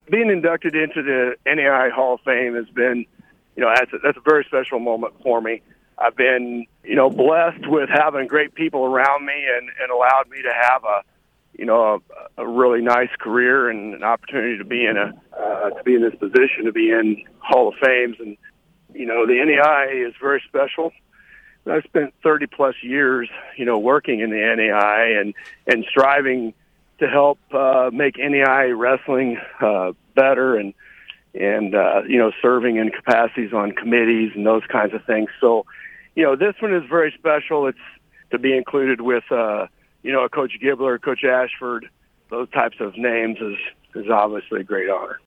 being inducted into the NAI Hall of Fame has been, that's a very special moment for me. I've been, blessed with having great people around me and allowed me to have a really nice career and an opportunity to be in this position, to be in Hall of Fames. And, the NAI is very special. I spent 30 plus years, working in the NAI and striving to help make NAI wrestling better and serving in capacities on committees and those kinds of things. So, this one is very special. It's to be included with, Coach Gibbler, Coach Ashford, those types of names is obviously a great honor.